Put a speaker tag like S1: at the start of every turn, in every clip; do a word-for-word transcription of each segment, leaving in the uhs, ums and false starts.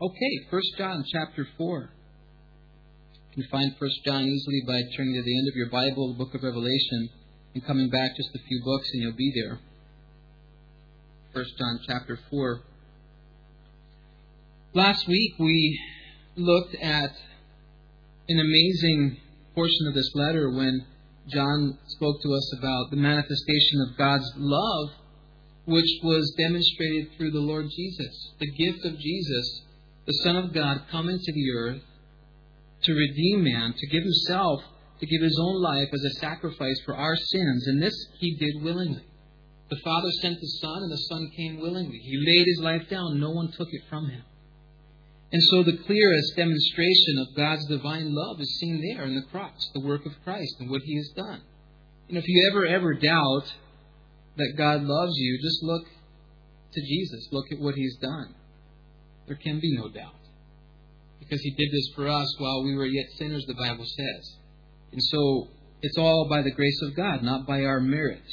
S1: Okay, First John chapter four. You can find First John easily by turning to the end of your Bible, the book of Revelation, and coming back just a few books and you'll be there. First John chapter four. Last week we looked at an amazing portion of this letter when John spoke to us about the manifestation of God's love, which was demonstrated through the Lord Jesus, the gift of Jesus, the Son of God, come into the earth to redeem man, to give himself, to give his own life as a sacrifice for our sins. And this he did willingly. The Father sent the Son, and the Son came willingly. He laid his life down. No one took it from him. And so the clearest demonstration of God's divine love is seen there in the cross, the work of Christ and what he has done. And if you ever, ever doubt that God loves you, just look to Jesus. Look at what he's done. There can be no doubt. Because he did this for us while we were yet sinners, the Bible says. And so it's all by the grace of God, not by our merit.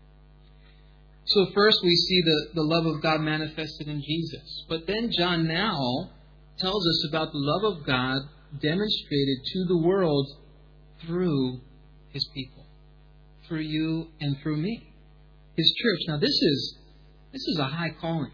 S1: So first we see the, the love of God manifested in Jesus. But then John now tells us about the love of God demonstrated to the world through his people. Through you and through me. His church. Now this is this is a high calling.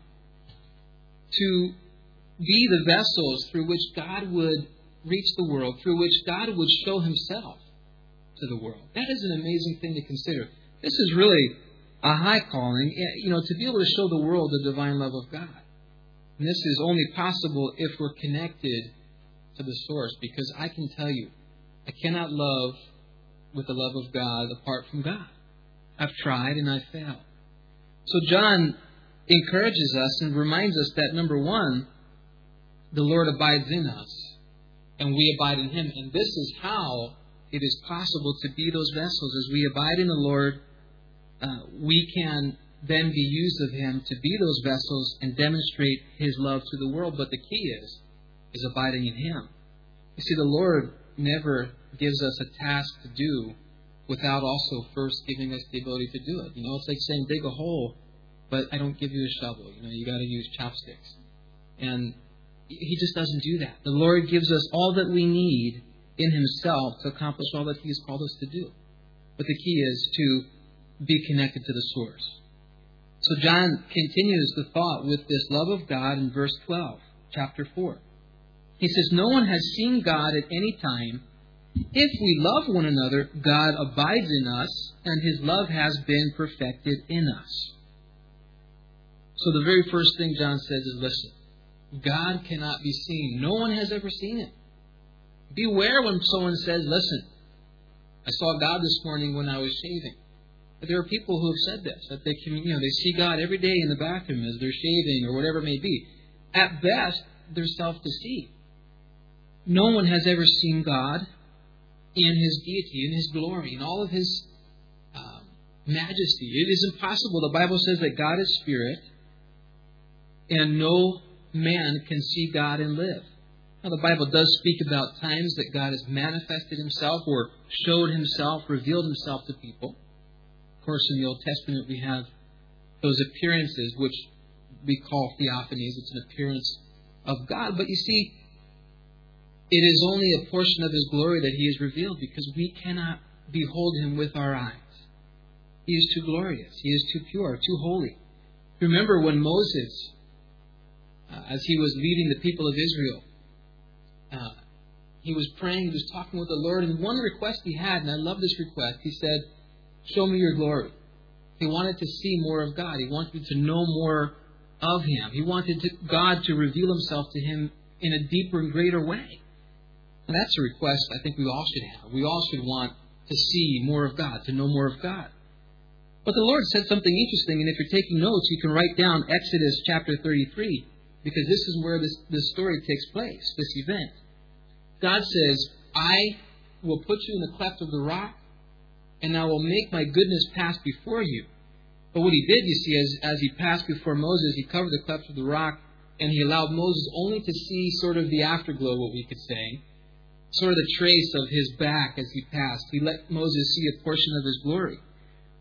S1: To be the vessels through which God would reach the world, through which God would show himself to the world. That is an amazing thing to consider. This is really a high calling, you know, to be able to show the world the divine love of God. And this is only possible if we're connected to the source, because I can tell you, I cannot love with the love of God apart from God. I've tried and I've failed. So John encourages us and reminds us that, number one, the Lord abides in us and we abide in him. And this is how it is possible to be those vessels. As we abide in the Lord, uh, we can then be used of him to be those vessels and demonstrate his love to the world. But the key is, is abiding in him. You see, the Lord never gives us a task to do without also first giving us the ability to do it. You know, it's like saying, dig a hole, but I don't give you a shovel. You know, you got to use chopsticks. And he just doesn't do that. The Lord gives us all that we need in himself to accomplish all that he has called us to do. But the key is to be connected to the source. So John continues the thought with this love of God in verse twelve, chapter four. He says, no one has seen God at any time. If we love one another, God abides in us, and his love has been perfected in us. So the very first thing John says is, listen, God cannot be seen. No one has ever seen him. Beware when someone says, listen, I saw God this morning when I was shaving. But there are people who have said this, that they can, you know, they see God every day in the bathroom as they're shaving or whatever it may be. At best, they're self-deceived. No one has ever seen God in his deity, in his glory, in all of his um, majesty. It is impossible. The Bible says that God is spirit, and no man can see God and live. Now, the Bible does speak about times that God has manifested himself or showed himself, revealed himself to people. Of course, in the Old Testament, we have those appearances, which we call theophanies. It's an appearance of God. But you see, it is only a portion of his glory that he is revealed, because we cannot behold him with our eyes. He is too glorious. He is too pure, too holy. Remember when Moses, uh, as he was leading the people of Israel, uh, he was praying, he was talking with the Lord, and one request he had, and I love this request, he said, show me your glory. He wanted to see more of God. He wanted to know more of him. He wanted to, God to reveal himself to him in a deeper and greater way. And that's a request I think we all should have. We all should want to see more of God, to know more of God. But the Lord said something interesting, and if you're taking notes, you can write down Exodus chapter thirty-three, because this is where this, this story takes place, this event. God says, I will put you in the cleft of the rock, and I will make my goodness pass before you. But what he did, you see, as, as he passed before Moses, he covered the cleft of the rock, and he allowed Moses only to see sort of the afterglow, what we could say, sort of the trace of his back as he passed. He let Moses see a portion of his glory.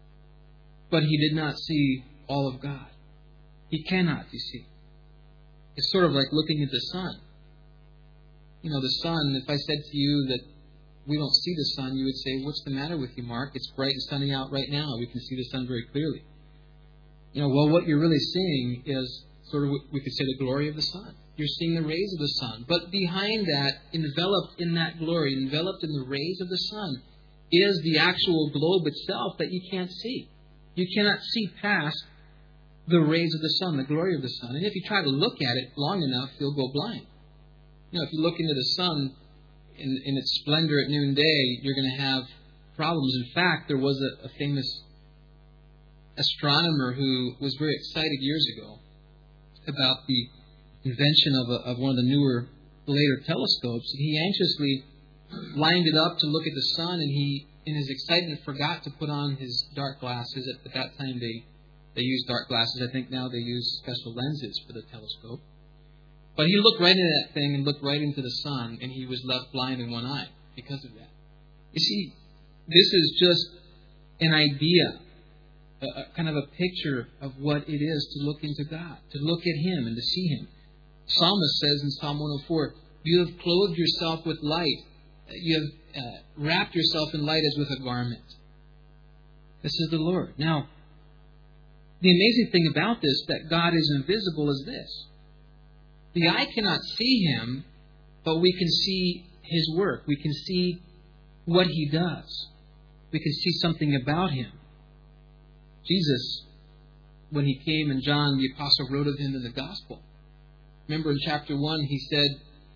S1: But he did not see all of God. He cannot, you see. It's sort of like looking at the sun. You know, the sun, if I said to you that we don't see the sun, you would say, what's the matter with you, Mark? It's bright and sunny out right now. We can see the sun very clearly. You know, well, what you're really seeing is sort of, we could say, the glory of the sun. You're seeing the rays of the sun. But behind that, enveloped in that glory, enveloped in the rays of the sun, is the actual globe itself that you can't see. You cannot see past the rays of the sun, the glory of the sun. And if you try to look at it long enough, you'll go blind. You know, if you look into the sun in, in its splendor at noonday, you're going to have problems. In fact, there was a, a famous astronomer who was very excited years ago about the invention of, a, of one of the newer, later telescopes. He anxiously lined it up to look at the sun, and he, in his excitement, forgot to put on his dark glasses. At, at that time, they, they used dark glasses. I think now they use special lenses for the telescope. But he looked right into that thing and looked right into the sun, and he was left blind in one eye because of that. You see, this is just an idea, a, a kind of a picture of what it is to look into God, to look at Him and to see Him. The psalmist says in Psalm one oh four, you have clothed yourself with light. You have uh, wrapped yourself in light as with a garment. This is the Lord. Now, the amazing thing about this, that God is invisible, is this. The eye cannot see Him, but we can see His work. We can see what He does. We can see something about Him. Jesus, when He came and John, the apostle, wrote of Him in the Gospel. Remember in chapter one, he said,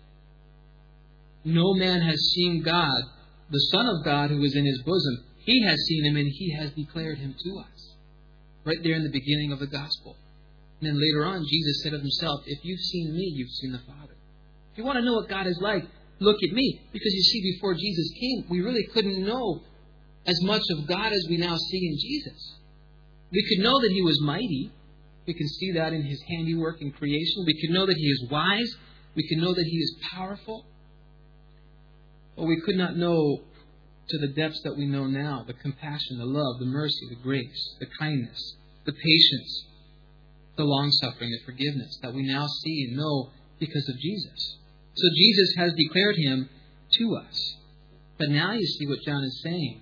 S1: no man has seen God, the Son of God who is in His bosom. He has seen Him and He has declared Him to us. Right there in the beginning of the Gospel. And then later on, Jesus said of Himself, if you've seen me, you've seen the Father. If you want to know what God is like, look at me. Because you see, before Jesus came, we really couldn't know as much of God as we now see in Jesus. We could know that He was mighty. We can see that in His handiwork in creation. We can know that He is wise. We can know that He is powerful. But we could not know to the depths that we know now, the compassion, the love, the mercy, the grace, the kindness, the patience, the long-suffering, the forgiveness that we now see and know because of Jesus. So Jesus has declared Him to us. But now you see what John is saying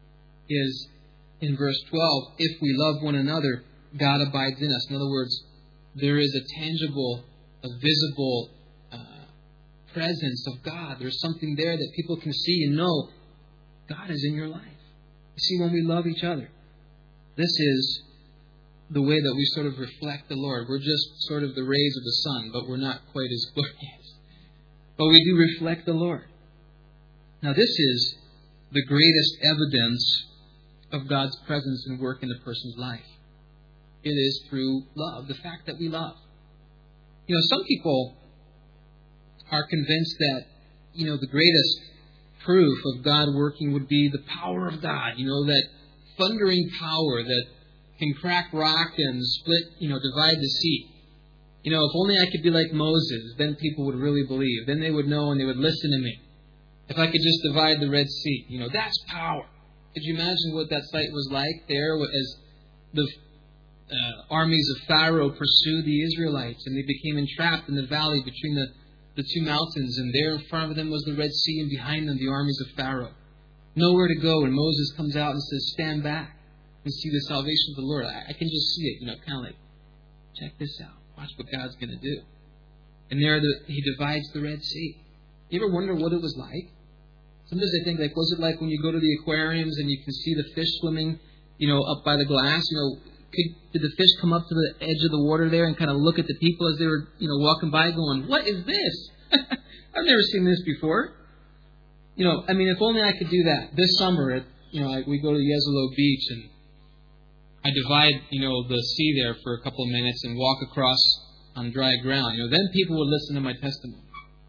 S1: is in verse twelve, if we love one another, God abides in us. In other words, there is a tangible, a visible uh, presence of God. There's something there that people can see and know God is in your life. You see, when we love each other, this is the way that we sort of reflect the Lord. We're just sort of the rays of the sun, but we're not quite as glorious. But we do reflect the Lord. Now, this is the greatest evidence of God's presence and work in a person's life. It is through love, the fact that we love. You know, some people are convinced that, you know, the greatest proof of God working would be the power of God. You know, that thundering power that can crack rock and split, you know, divide the sea. You know, if only I could be like Moses, then people would really believe. Then they would know and they would listen to me. If I could just divide the Red Sea, you know, that's power. Could you imagine what that sight was like there as the uh, armies of Pharaoh pursued the Israelites and they became entrapped in the valley between the, the two mountains, and there in front of them was the Red Sea and behind them the armies of Pharaoh. Nowhere to go, and Moses comes out and says, stand back and see the salvation of the Lord. I, I can just see it, you know, kind of like, check this out. Watch what God's going to do. And there the, He divides the Red Sea. You ever wonder what it was like? Sometimes I think, like, was it like when you go to the aquariums and you can see the fish swimming, you know, up by the glass? You know, could, did the fish come up to the edge of the water there and kind of look at the people as they were, you know, walking by going, what is this? I've never seen this before. You know, I mean, if only I could do that. This summer, at, you know, I, we go to Yezelo Beach and I divide, you know, the sea there for a couple of minutes and walk across on dry ground. You know, then people would listen to my testimony.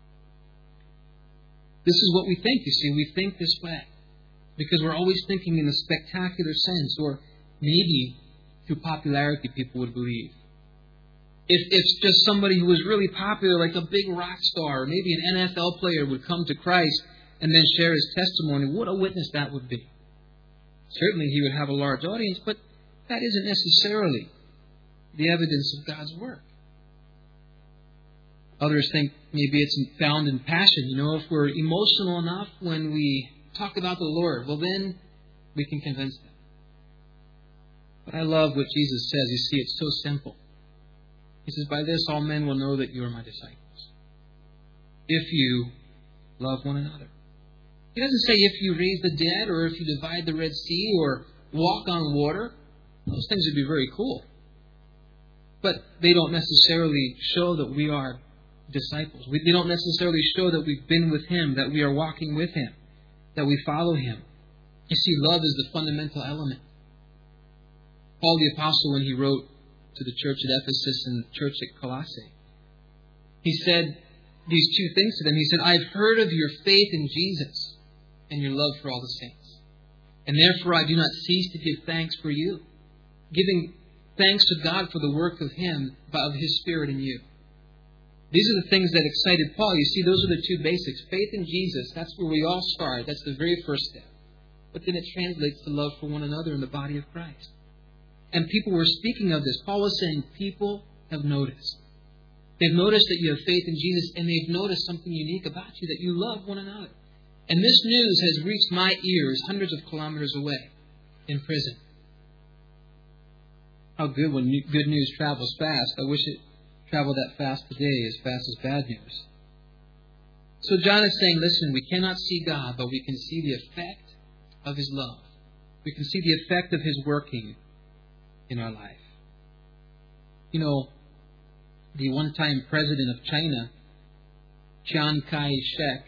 S1: This is what we think, you see. We think this way because we're always thinking in a spectacular sense, or maybe through popularity people would believe. If if just somebody who was really popular, like a big rock star, or maybe an N F L player would come to Christ and then share his testimony, what a witness that would be. Certainly he would have a large audience, but that isn't necessarily the evidence of God's work. Others think maybe it's found in passion. You know, if we're emotional enough when we talk about the Lord, well then we can convince them. But I love what Jesus says. You see, it's so simple. He says, by this all men will know that you are my disciples, if you love one another. He doesn't say if you raise the dead or if you divide the Red Sea or walk on water. Those things would be very cool. But they don't necessarily show that we are disciples. We, they don't necessarily show that we've been with Him, that we are walking with Him, that we follow Him. You see, love is the fundamental element. Paul the Apostle, when he wrote to the church at Ephesus and the church at Colossae, he said these two things to them. He said, I've heard of your faith in Jesus and your love for all the saints. And therefore I do not cease to give thanks for you, giving thanks to God for the work of Him, of His Spirit in you. These are the things that excited Paul. You see, those are the two basics. Faith in Jesus, that's where we all start. That's the very first step. But then it translates to love for one another in the body of Christ. And people were speaking of this. Paul was saying people have noticed. They've noticed that you have faith in Jesus, and they've noticed something unique about you, that you love one another. And this news has reached my ears hundreds of kilometers away in prison. How good when good news travels fast. I wish it traveled that fast today, as fast as bad news. So John is saying, listen, we cannot see God, but we can see the effect of His love. We can see the effect of His working in our life. You know, the one-time president of China, Chiang Kai-shek,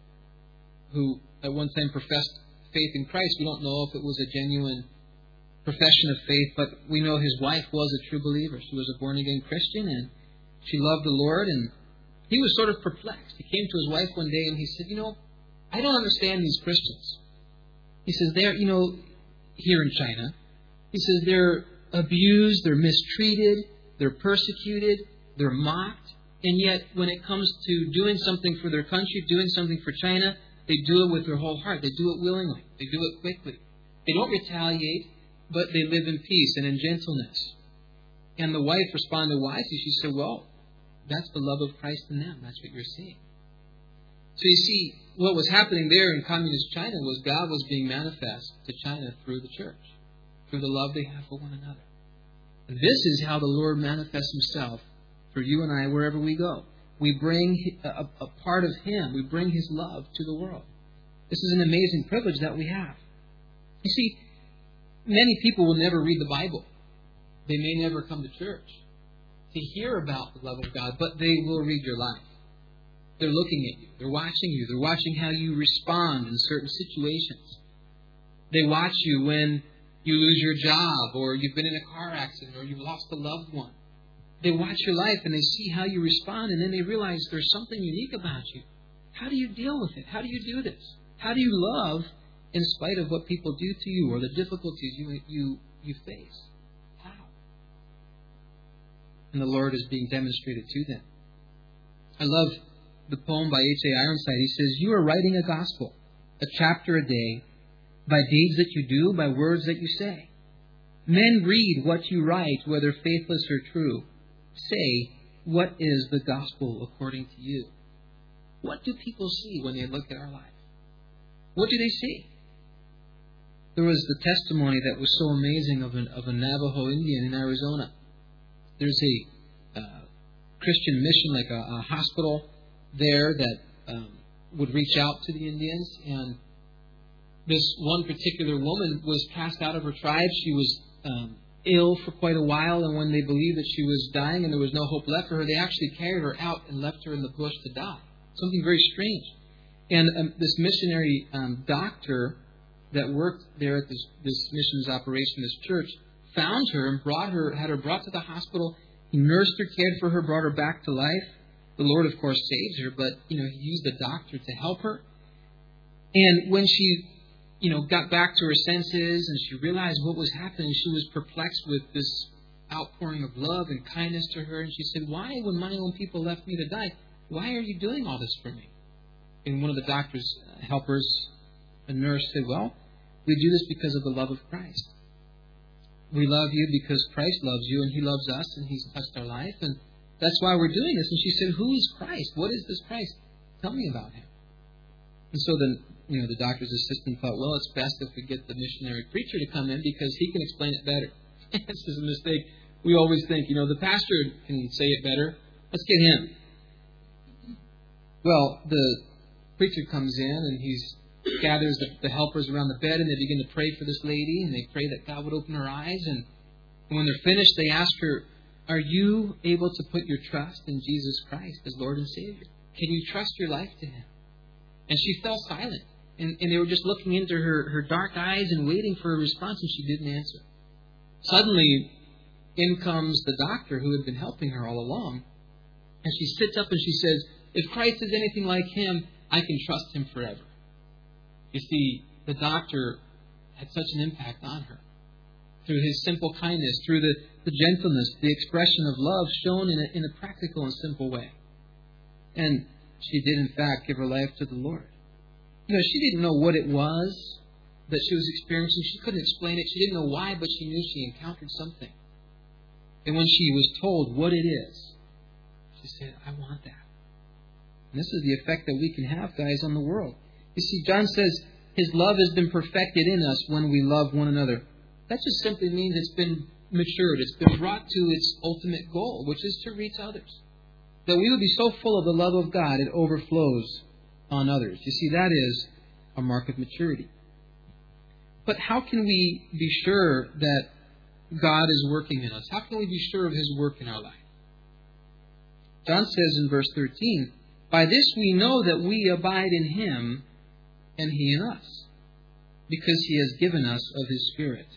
S1: who at one time professed faith in Christ. We don't know if it was a genuine profession of faith, but we know his wife was a true believer. She was a born-again Christian, and she loved the Lord, and he was sort of perplexed. He came to his wife one day and he said, you know, I don't understand these Christians. He says, they're, you know, here in China, he says they're abused, they're mistreated, they're persecuted, they're mocked, and yet when it comes to doing something for their country, doing something for China, they do it with their whole heart. They do it willingly. They do it quickly. They don't retaliate, but they live in peace and in gentleness. And the wife responded wisely. She said, well, that's the love of Christ in them. That's what you're seeing. So you see, what was happening there in communist China was God was being manifest to China through the church, through the love they have for one another. And this is how the Lord manifests Himself for you and I wherever we go. We bring a, a part of Him. We bring His love to the world. This is an amazing privilege that we have. You see, many people will never read the Bible. They may never come to church to hear about the love of God, but they will read your life. They're looking at you. They're watching you. They're watching how you respond in certain situations. They watch you when you lose your job, or you've been in a car accident, or you've lost a loved one. They watch your life and they see how you respond, and then they realize there's something unique about you. How do you deal with it? How do you do this? How do you love in spite of what people do to you or the difficulties you you, you face? How? And the Lord is being demonstrated to them. I love the poem by H A Ironside. He says, you are writing a gospel, a chapter a day, by deeds that you do, by words that you say. Men read what you write, whether faithless or true. Say, what is the gospel according to you? What do people see when they look at our life? What do they see? There was the testimony that was so amazing of, an, of a Navajo Indian in Arizona. There's a uh, Christian mission, like a, a hospital there that um, would reach out to the Indians. And this one particular woman was cast out of her tribe. She was um, ill for quite a while, and when they believed that she was dying and there was no hope left for her, they actually carried her out and left her in the bush to die. Something very strange. And um, this missionary um, doctor that worked there at this, this missions operation, this church, found her and brought her, had her brought to the hospital. He nursed her, cared for her, brought her back to life. The Lord, of course, saved her, but you know, He used the doctor to help her. And when she, you know, got back to her senses and she realized what was happening, she was perplexed with this outpouring of love and kindness to her. And she said, "Why, when my own people left me to die, why are you doing all this for me?" And one of the doctor's helpers, a nurse, said, "Well, we do this because of the love of Christ. We love you because Christ loves you, and He loves us, and He's touched our life. And That's why we're doing this. And she said, who is Christ? What is this Christ? Tell me about him. And so then, you know, the doctor's assistant thought, well, it's best if we get the missionary preacher to come in because he can explain it better. This is a mistake. We always think, you know, the pastor can say it better. Let's get him. Well, the preacher comes in and he gathers the, the helpers around the bed and they begin to pray for this lady and they pray that God would open her eyes. And when they're finished, they ask her, are you able to put your trust in Jesus Christ as Lord and Savior? Can you trust your life to Him? And she fell silent. And, and they were just looking into her, her dark eyes and waiting for a response, and she didn't answer. Suddenly, in comes the doctor who had been helping her all along. And she sits up and she says, if Christ is anything like Him, I can trust Him forever. You see, the doctor had such an impact on her. Through his simple kindness, through the, the gentleness, the expression of love shown in a, in a practical and simple way. And she did, in fact, give her life to the Lord. You know, she didn't know what it was that she was experiencing. She couldn't explain it. She didn't know why, but she knew she encountered something. And when she was told what it is, she said, I want that. And this is the effect that we can have, guys, on the world. You see, John says, His love has been perfected in us when we love one another. That just simply means it's been matured. It's been brought to its ultimate goal, which is to reach others. That we would be so full of the love of God, it overflows on others. You see, that is a mark of maturity. But how can we be sure that God is working in us? How can we be sure of His work in our life? John says in verse thirteen, by this we know that we abide in Him and He in us, because He has given us of His Spirit.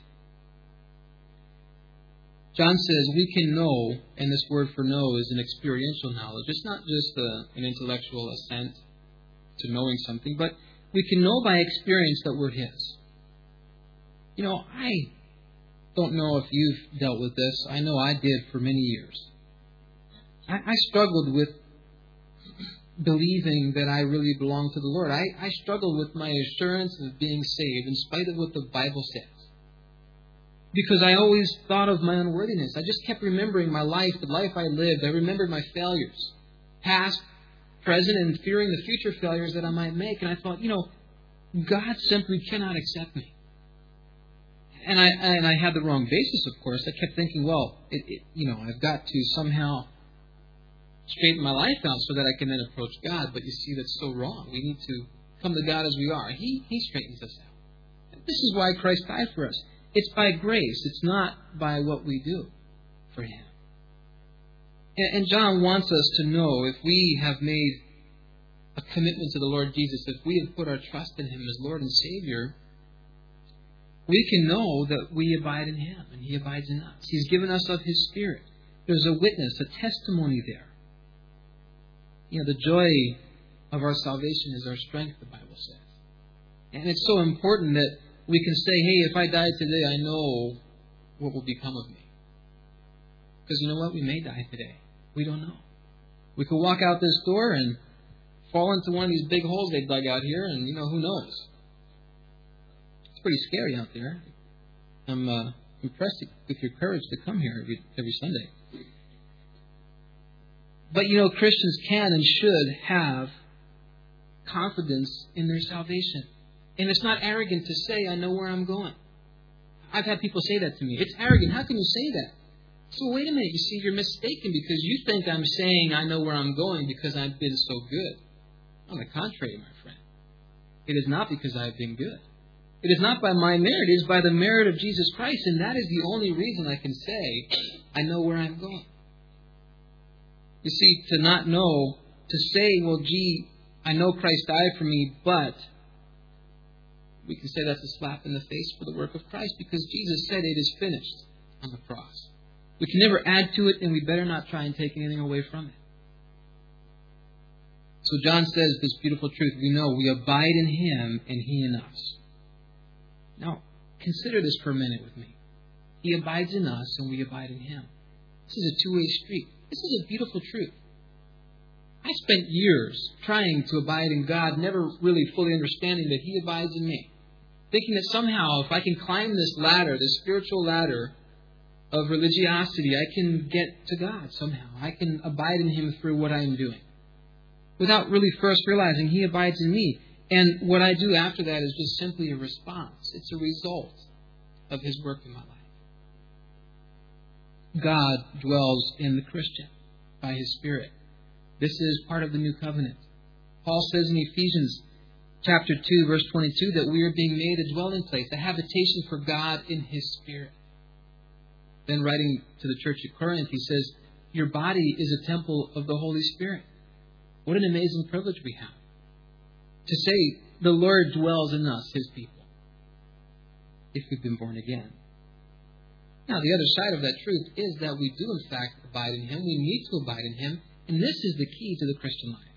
S1: John says we can know, and this word for know is an experiential knowledge. It's not just a, an intellectual assent to knowing something, but we can know by experience that we're His. You know, I don't know if you've dealt with this. I know I did for many years. I, I struggled with believing that I really belong to the Lord. I, I struggled with my assurance of being saved in spite of what the Bible says. Because I always thought of my unworthiness. I just kept remembering my life, the life I lived. I remembered my failures, past, present, and fearing the future failures that I might make. And I thought, you know, God simply cannot accept me. And I and I had the wrong basis, of course. I kept thinking, well, it, it, you know, I've got to somehow straighten my life out so that I can then approach God. But you see, that's so wrong. We need to come to God as we are. He He straightens us out. And this is why Christ died for us. It's by grace. It's not by what we do for Him. And, and John wants us to know, if we have made a commitment to the Lord Jesus, if we have put our trust in Him as Lord and Savior, we can know that we abide in Him and He abides in us. He's given us of His Spirit. There's a witness, a testimony there. You know, the joy of our salvation is our strength, the Bible says. And it's so important that we can say, hey, if I die today, I know what will become of me. Because you know what? We may die today. We don't know. We could walk out this door and fall into one of these big holes they dug out here, and, you know, who knows? It's pretty scary out there. I'm uh, impressed with your courage to come here every, every Sunday. But, you know, Christians can and should have confidence in their salvation. And it's not arrogant to say, I know where I'm going. I've had people say that to me. It's arrogant. How can you say that? So wait a minute. You see, you're mistaken because you think I'm saying I know where I'm going because I've been so good. On the contrary, my friend. It is not because I've been good. It is not by my merit. It is by the merit of Jesus Christ. And that is the only reason I can say I know where I'm going. You see, to not know, to say, well, gee, I know Christ died for me, but we can say that's a slap in the face for the work of Christ because Jesus said it is finished on the cross. We can never add to it, and we better not try and take anything away from it. So John says this beautiful truth. We know we abide in Him and He in us. Now, consider this for a minute with me. He abides in us and we abide in Him. This is a two-way street. This is a beautiful truth. I spent years trying to abide in God, never really fully understanding that He abides in me. Thinking that somehow if I can climb this ladder, this spiritual ladder, of religiosity, I can get to God somehow. I can abide in Him through what I am doing, without really first realizing He abides in me. And what I do after that is just simply a response. It's a result of His work in my life. God dwells in the Christian by His Spirit. This is part of the new covenant. Paul says in Ephesians chapter two, verse twenty-two, that we are being made a dwelling place, a habitation for God in His Spirit. Then writing to the church at Corinth, he says, your body is a temple of the Holy Spirit. What an amazing privilege we have to say the Lord dwells in us, His people, if we've been born again. Now, the other side of that truth is that we do, in fact, abide in Him. We need to abide in Him. And this is the key to the Christian life.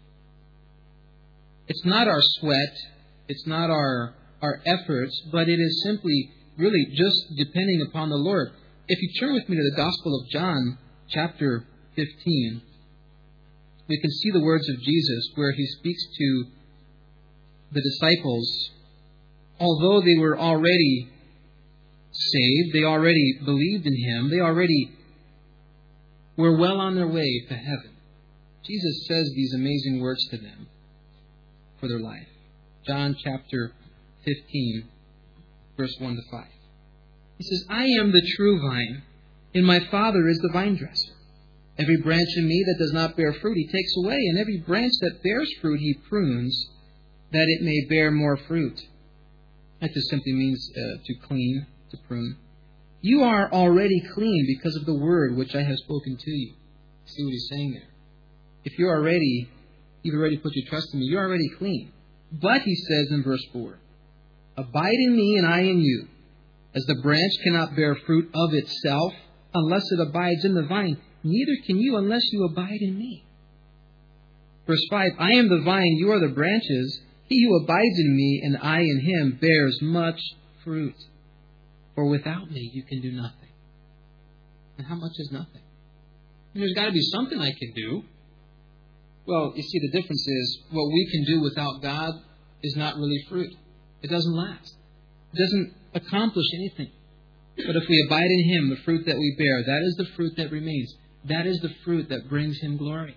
S1: It's not our sweat. It's not our, our efforts. But it is simply, really, just depending upon the Lord. If you turn with me to the Gospel of John, chapter fifteen, we can see the words of Jesus where He speaks to the disciples. Although they were already saved, they already believed in Him, they already were well on their way to heaven, Jesus says these amazing words to them for their life. John chapter fifteen, verse one to five. He says, I am the true vine, and my Father is the vine dresser. Every branch in me that does not bear fruit, He takes away, and every branch that bears fruit, He prunes, that it may bear more fruit. That just simply means uh, to clean, to prune. You are already clean because of the word which I have spoken to you. See what He's saying there? If you're already, you've already put your trust in me, you're already clean. But, He says in verse four, abide in me and I in you. As the branch cannot bear fruit of itself unless it abides in the vine, neither can you unless you abide in me. Verse five, I am the vine, you are the branches. He who abides in me and I in him bears much fruit. For without me you can do nothing. And how much is nothing? And there's got to be something I can do. Well, you see, the difference is what we can do without God is not really fruit. It doesn't last. It doesn't accomplish anything. But if we abide in Him, the fruit that we bear, that is the fruit that remains. That is the fruit that brings Him glory.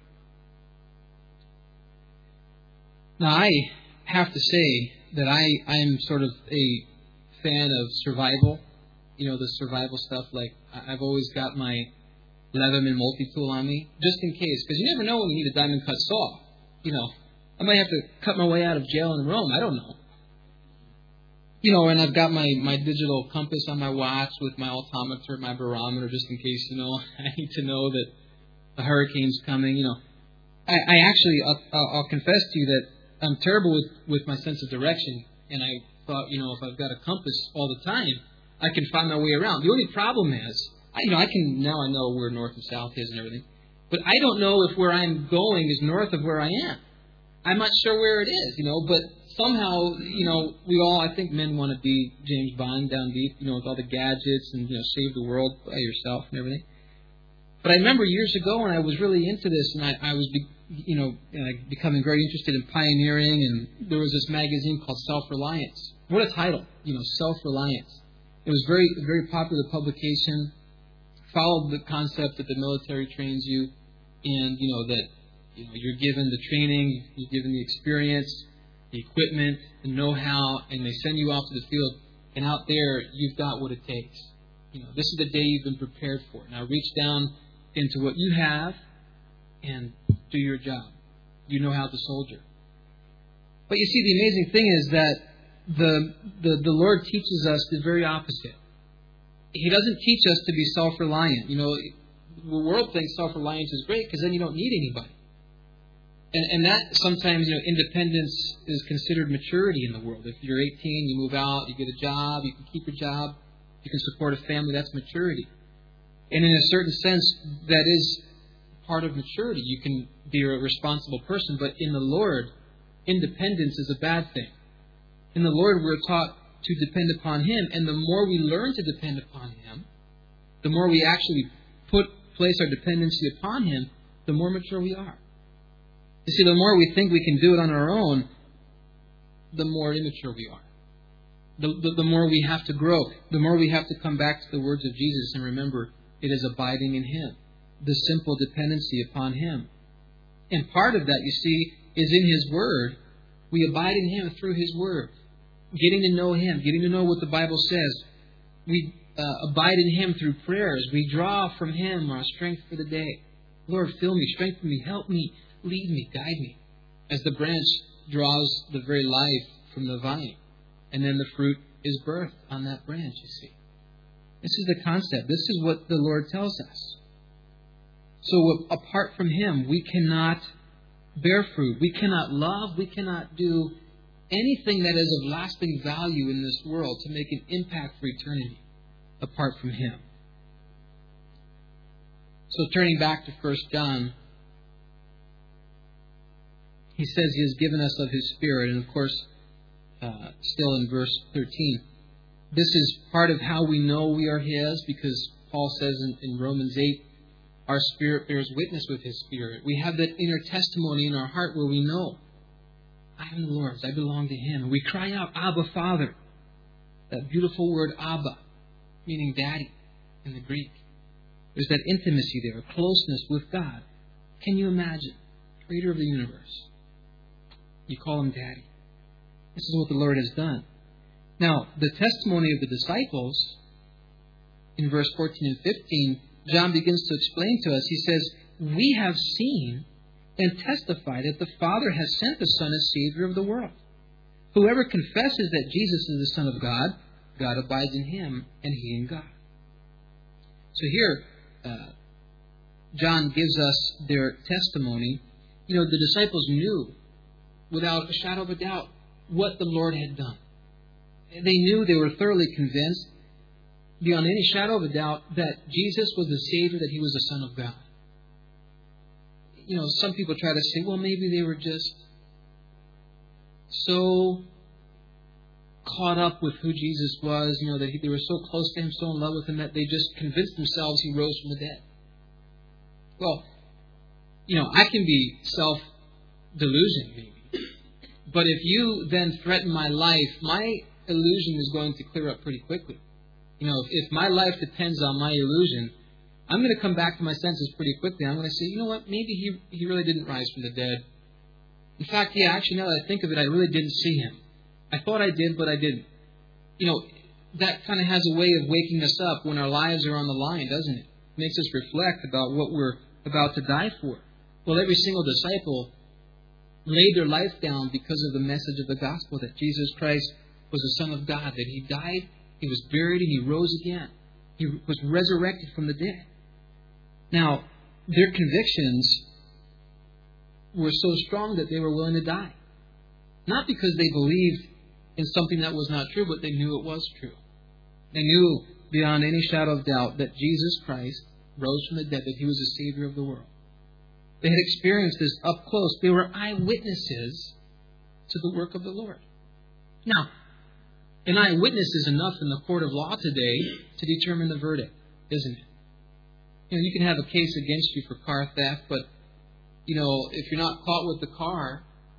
S1: Now, I have to say that I am sort of a fan of survival. You know, the survival stuff. Like, I've always got my Leatherman multi-tool on me, just in case. Because you never know when you need a diamond cut saw. You know, I might have to cut my way out of jail in Rome. I don't know. You know, and I've got my, my digital compass on my watch with my altimeter, my barometer, just in case, you know, I need to know that a hurricane's coming. You know, I, I actually, I'll, I'll confess to you that I'm terrible with, with my sense of direction. And I thought, you know, if I've got a compass all the time, I can find my way around. The only problem is, I, you know, I can, now I know where north and south is and everything. But I don't know if where I'm going is north of where I am. I'm not sure where it is, you know, but somehow, you know, we all, I think men want to be James Bond down deep, you know, with all the gadgets and, you know, save the world by yourself and everything. But I remember years ago when I was really into this and I, I was, be, you know, like becoming very interested in pioneering, and there was this magazine called Self-Reliance. What a title, you know, Self-Reliance. It was very, very popular publication, followed the concept that the military trains you, and, you know, that, you know, you're given the training, you're given the experience, the equipment, the know-how, and they send you off to the field, and out there, you've got what it takes. You know, this is the day you've been prepared for. Now reach down into what you have and do your job. You know how to soldier. But you see, the amazing thing is that the, the, the Lord teaches us the very opposite. He doesn't teach us to be self-reliant. You know, the world thinks self-reliance is great because then you don't need anybody. And, and that sometimes, you know, independence is considered maturity in the world. If you're eighteen, you move out, you get a job, you can keep your job, you can support a family, that's maturity. And in a certain sense, that is part of maturity. You can be a responsible person, but in the Lord, independence is a bad thing. In the Lord, we're taught to depend upon Him, and the more we learn to depend upon Him, the more we actually put place our dependency upon Him, the more mature we are. You see, the more we think we can do it on our own, the more immature we are. The, the, the more we have to grow, the more we have to come back to the words of Jesus and remember It is abiding in Him, the simple dependency upon Him. And part of that, you see, is in His Word. We abide in Him through His Word. Getting to know Him, getting to know what the Bible says. We uh, abide in Him through prayers. We draw from Him our strength for the day. Lord, fill me, strengthen me, help me, lead me, guide me. As the branch draws the very life from the vine. And then the fruit is birthed on that branch, you see. This is the concept. This is what the Lord tells us. So apart from Him, we cannot bear fruit. We cannot love. We cannot do anything that is of lasting value in this world to make an impact for eternity apart from Him. So turning back to First John, he says He has given us of His Spirit. And of course, uh, still in verse thirteen, this is part of how we know we are His, because Paul says in, in Romans eight, our spirit bears witness with His Spirit. We have that inner testimony in our heart where we know, I am the Lord's, I belong to Him. And we cry out, Abba, Father. That beautiful word, Abba, meaning daddy in the Greek. There's that intimacy there, a closeness with God. Can you imagine? Creator of the universe. You call Him daddy. This is what the Lord has done. Now, the testimony of the disciples, in verse fourteen and fifteen, John begins to explain to us. He says, we have seen and testify that the Father has sent the Son as Savior of the world. Whoever confesses that Jesus is the Son of God, God abides in him and he in God. So here, uh, John gives us their testimony. You know, the disciples knew, without a shadow of a doubt, what the Lord had done. They knew, they were thoroughly convinced, beyond any shadow of a doubt, that Jesus was the Savior, that He was the Son of God. You know, some people try to say, well, maybe they were just so caught up with who Jesus was, you know, that he, they were so close to Him, so in love with Him, that they just convinced themselves He rose from the dead. Well, you know, I can be self-delusion, maybe. But if you then threaten my life, my illusion is going to clear up pretty quickly. You know, if, if my life depends on my illusion, I'm going to come back to my senses pretty quickly. I'm going to say, you know what, maybe he, he really didn't rise from the dead. In fact, yeah, actually, now that I think of it, I really didn't see Him. I thought I did, but I didn't. You know, that kind of has a way of waking us up when our lives are on the line, doesn't it? It makes us reflect about what we're about to die for. Well, every single disciple laid their life down because of the message of the gospel that Jesus Christ was the Son of God, that He died, He was buried, and He rose again. He was resurrected from the dead. Now, their convictions were so strong that they were willing to die. Not because they believed in something that was not true, but they knew it was true. They knew beyond any shadow of doubt that Jesus Christ rose from the dead, that He was the Savior of the world. They had experienced this up close. They were eyewitnesses to the work of the Lord. Now, an eyewitness is enough in the court of law today to determine the verdict, isn't it? You know, you can have a case against you for car theft, but, you know, if you're not caught with the car,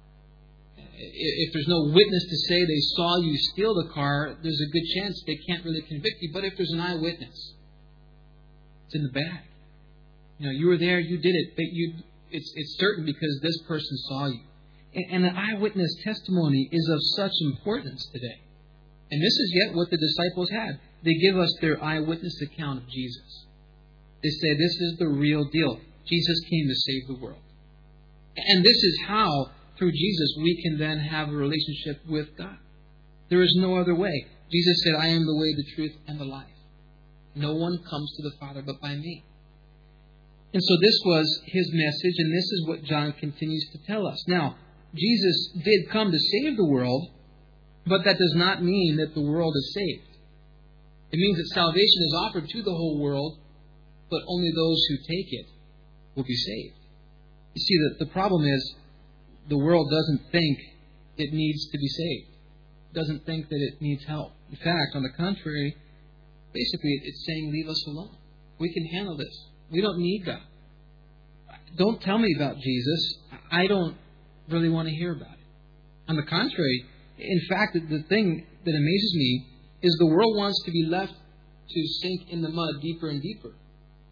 S1: if there's no witness to say they saw you steal the car, there's a good chance they can't really convict you. But if there's an eyewitness, it's in the bag. You know, you were there, you did it. That you, it's it's certain because this person saw you. And, and the eyewitness testimony is of such importance today. And this is yet what the disciples had. They give us their eyewitness account of Jesus. They say this is the real deal. Jesus came to save the world. And this is how, through Jesus, we can then have a relationship with God. There is no other way. Jesus said, I am the way, the truth, and the life. No one comes to the Father but by me. And so this was His message, and this is what John continues to tell us. Now, Jesus did come to save the world, but that does not mean that the world is saved. It means that salvation is offered to the whole world, but only those who take it will be saved. You see, the, the problem is the world doesn't think it needs to be saved. It doesn't think that it needs help. In fact, on the contrary, basically it's saying, leave us alone. We can handle this. We don't need God. Don't tell me about Jesus. I don't really want to hear about it. On the contrary, in fact, the thing that amazes me is the world wants to be left to sink in the mud deeper and deeper.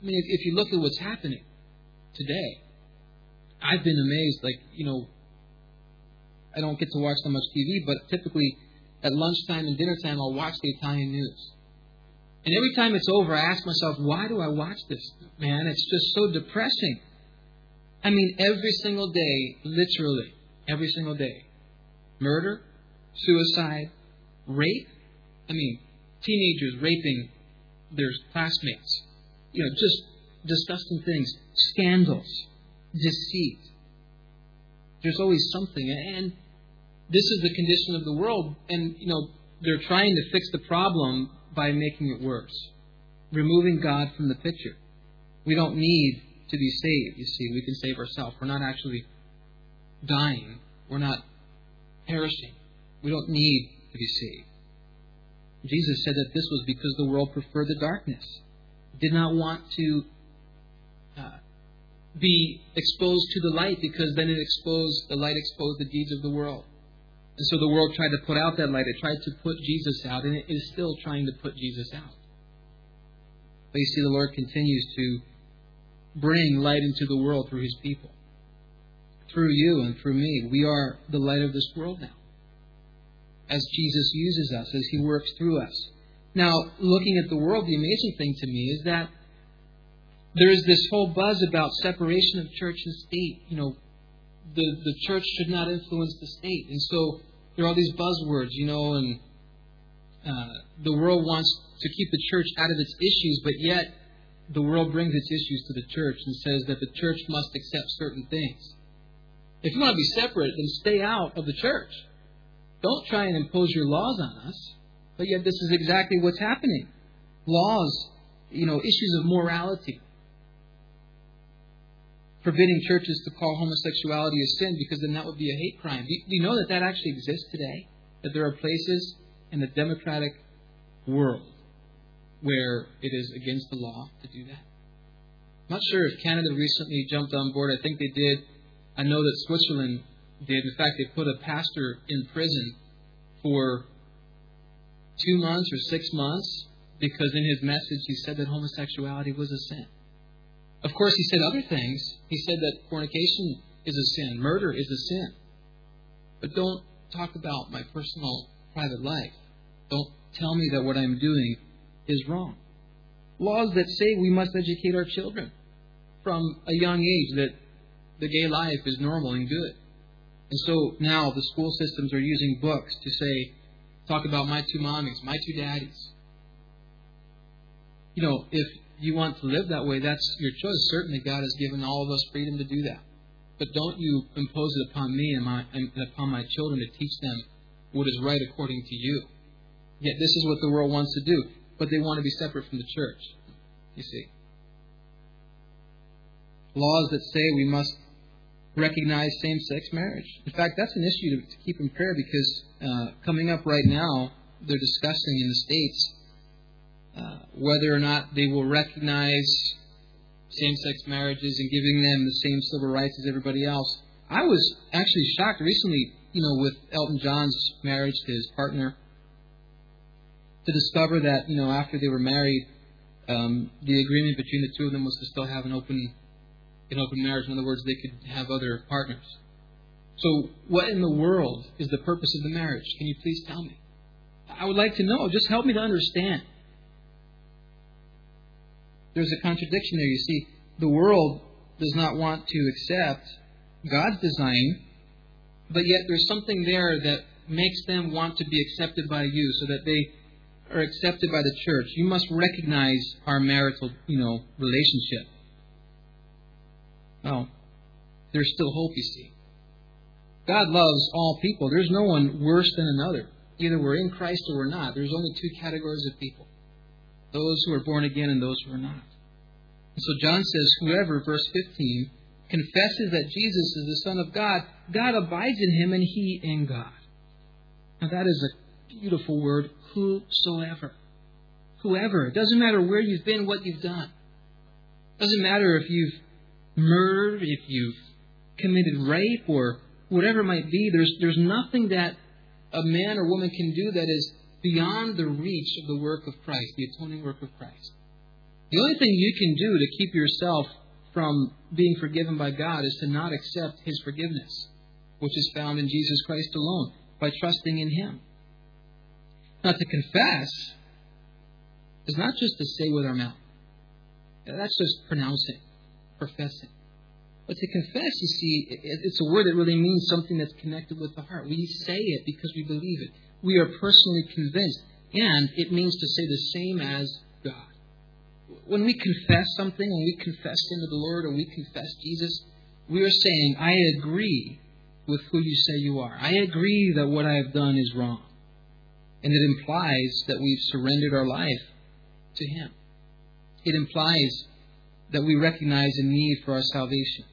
S1: I mean, if, if you look at what's happening today, I've been amazed. Like, you know, I don't get to watch that much T V, but typically at lunchtime and dinner time, I'll watch the Italian news. And every time it's over, I ask myself, why do I watch this? Man, it's just so depressing. I mean, every single day, literally, every single day. Murder, suicide, rape. I mean, teenagers raping their classmates. You know, just disgusting things. Scandals, deceit. There's always something. And this is the condition of the world. And, you know, they're trying to fix the problem by making it worse. Removing God from the picture. We don't need to be saved, you see. We can save ourselves. We're not actually dying. We're not perishing. We don't need to be saved. Jesus said that this was because the world preferred the darkness. Did not want to uh, be exposed to the light, because then it exposed, the light exposed the deeds of the world. And so the world tried to put out that light. It tried to put Jesus out, and it is still trying to put Jesus out. But you see, the Lord continues to bring light into the world through His people. Through you and through me. We are the light of this world now, as Jesus uses us, as He works through us. Now, looking at the world, the amazing thing to me is that there is this whole buzz about separation of church and state. You know, the, the church should not influence the state. And so there are all these buzzwords, you know, and uh, the world wants to keep the church out of its issues, but yet the world brings its issues to the church and says that the church must accept certain things. If you want to be separate, then stay out of the church. Don't try and impose your laws on us. But yet this is exactly what's happening. Laws, you know, issues of morality. Forbidding churches to call homosexuality a sin, because then that would be a hate crime. Do you know that that actually exists today? That there are places in the democratic world where it is against the law to do that? I'm not sure if Canada recently jumped on board. I think they did. I know that Switzerland did. In fact, they put a pastor in prison for two months or six months because in his message he said that homosexuality was a sin. Of course, he said other things. He said that fornication is a sin. Murder is a sin. But don't talk about my personal, private life. Don't tell me that what I'm doing is wrong. Laws that say we must educate our children from a young age that the gay life is normal and good. And so now the school systems are using books to say, talk about my two mommies, my two daddies. You know, if you want to live that way, that's your choice. Certainly God has given all of us freedom to do that. But don't you impose it upon me and, my, and upon my children to teach them what is right according to you. Yet this is what the world wants to do. But they want to be separate from the church, you see. Laws that say we must recognize same-sex marriage. In fact, that's an issue to, to keep in prayer, because uh, coming up right now, they're discussing in the States uh, whether or not they will recognize same-sex marriages and giving them the same civil rights as everybody else. I was actually shocked recently, you know, with Elton John's marriage to his partner, to discover that, you know, after they were married, um, the agreement between the two of them was to still have an open an open marriage. In other words, they could have other partners. So what in the world is the purpose of the marriage? Can you please tell me? I would like to know. Just help me to understand. There's a contradiction there. You see, the world does not want to accept God's design, but yet there's something there that makes them want to be accepted by you, so that they are accepted by the church. You must recognize our marital, you know, relationship. Well, there's still hope, you see. God loves all people. There's no one worse than another. Either we're in Christ or we're not. There's only two categories of people. Those who are born again and those who are not. And so John says, whoever, verse fifteen, confesses that Jesus is the Son of God, God abides in him and he in God. Now that is a beautiful word, whosoever. Whoever. It doesn't matter where you've been, what you've done. It doesn't matter if you've murdered, if you've committed rape or whatever it might be. There's, there's nothing that a man or woman can do that is beyond the reach of the work of Christ, the atoning work of Christ. The only thing you can do to keep yourself from being forgiven by God is to not accept His forgiveness, which is found in Jesus Christ alone, by trusting in Him. Now, to confess is not just to say with our mouth. That's just pronouncing, professing. But to confess, you see, it's a word that really means something that's connected with the heart. We say it because we believe it. We are personally convinced. And it means to say the same as God. When we confess something, when we confess into the Lord, or we confess Jesus, we are saying, I agree with who you say you are. I agree that what I have done is wrong. And it implies that we've surrendered our life to Him. It implies that we recognize a need for our salvation.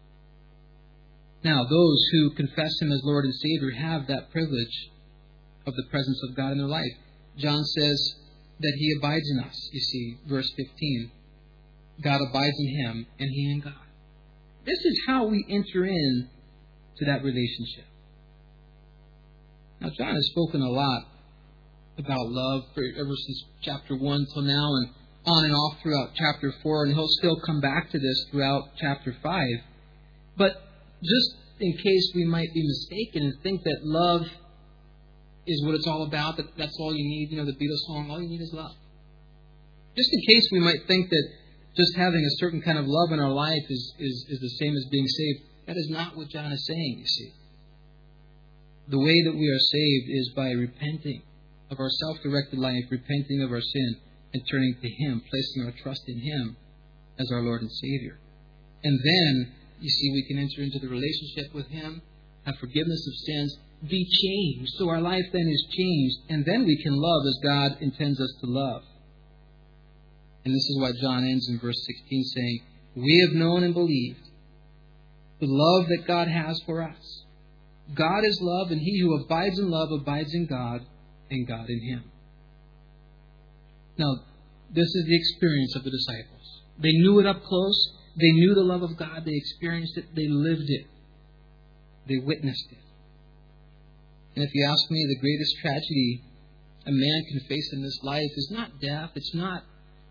S1: Now, those who confess Him as Lord and Savior have that privilege of the presence of God in their life. John says that He abides in us. You see, verse fifteen. God abides in Him, and He in God. This is how we enter in to that relationship. Now, John has spoken a lot about love for, ever since chapter one till now, and on and off throughout chapter four, and he'll still come back to this throughout chapter five. But just in case we might be mistaken and think that love is what it's all about, that that's all you need, you know, the Beatles song, all you need is love. Just in case we might think that just having a certain kind of love in our life is, is, is the same as being saved, that is not what John is saying, you see. The way that we are saved is by repenting of our self-directed life, repenting of our sin, and turning to Him, placing our trust in Him as our Lord and Savior. And then, you see, we can enter into the relationship with Him, have forgiveness of sins, be changed. So our life then is changed, and then we can love as God intends us to love. And this is why John ends in verse sixteen saying, we have known and believed the love that God has for us. God is love, and he who abides in love abides in God, and God in him. Now, this is the experience of the disciples. They knew it up close. They knew the love of God. They experienced it. They lived it. They witnessed it. And if you ask me, the greatest tragedy a man can face in this life is not death. It's not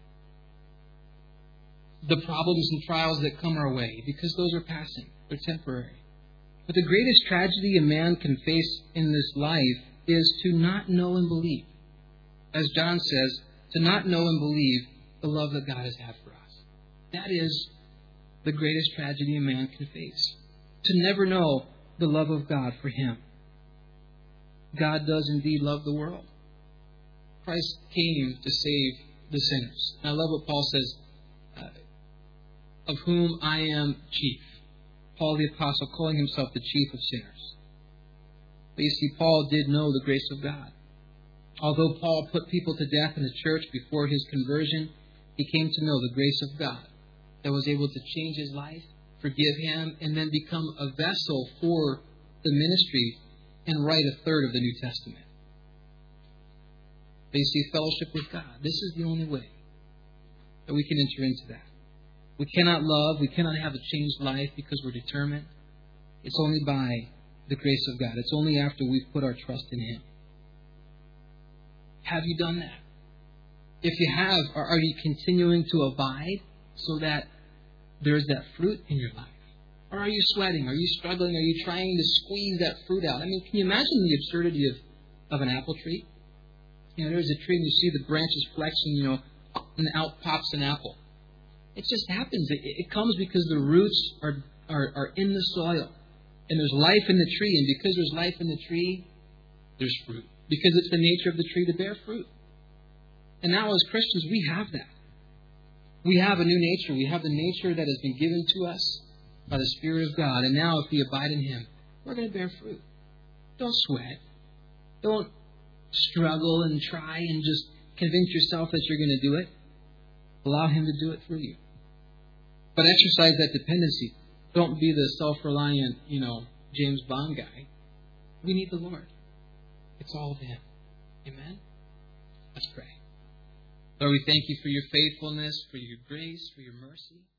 S1: the problems and trials that come our way, because those are passing. They're temporary. But the greatest tragedy a man can face in this life is to not know and believe. As John says, to not know and believe the love that God has had for us. That is the greatest tragedy a man can face. To never know the love of God for him. God does indeed love the world. Christ came to save the sinners. And I love what Paul says, uh, of whom I am chief. Paul the Apostle calling himself the chief of sinners. But you see, Paul did know the grace of God. Although Paul put people to death in the church before his conversion, he came to know the grace of God that was able to change his life, forgive him, and then become a vessel for the ministry and write a third of the New Testament. But you see, fellowship with God, this is the only way that we can enter into that. We cannot love, we cannot have a changed life because we're determined. It's only by the grace of God. It's only after we've put our trust in Him. Have you done that? If you have, are you continuing to abide so that there's that fruit in your life? Or are you sweating? Are you struggling? Are you trying to squeeze that fruit out? I mean, can you imagine the absurdity of, of an apple tree? You know, there's a tree and you see the branches flexing, you know, and out pops an apple. It just happens. It, it comes because the roots are, are, are in the soil. And there's life in the tree. And because there's life in the tree, there's fruit. Because it's the nature of the tree to bear fruit. And now as Christians, we have that. We have a new nature. We have the nature that has been given to us by the Spirit of God. And now if we abide in Him, we're going to bear fruit. Don't sweat. Don't struggle and try and just convince yourself that you're going to do it. Allow Him to do it for you. But exercise that dependency. Don't be the self-reliant, you know, James Bond guy. We need the Lord. It's all of Him. Amen? Let's pray. Lord, we thank You for Your faithfulness, for Your grace, for Your mercy.